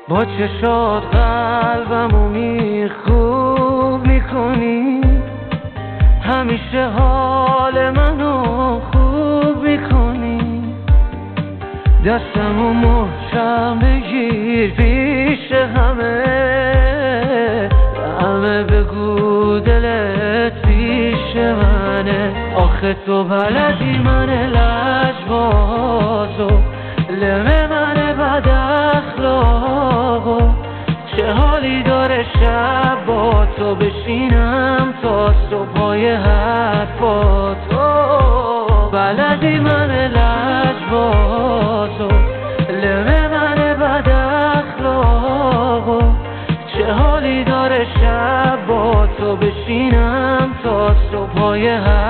با چشات قلبمو خوب میکنی، همیشه حال منو خوب میکنی. دستمو محکم بگیر پیش همه بگو دلت پیش منه. آخه تو بلدی من لجبازو، لمه من بد اخلاقو، چه حالی داره شب با تو بشینم تا صبحای حرفاتو. بلدی من لجبازو، لمه من بد اخلاقو، چه حالی داره شب با تو بشینم تا صبحای حرفاتو.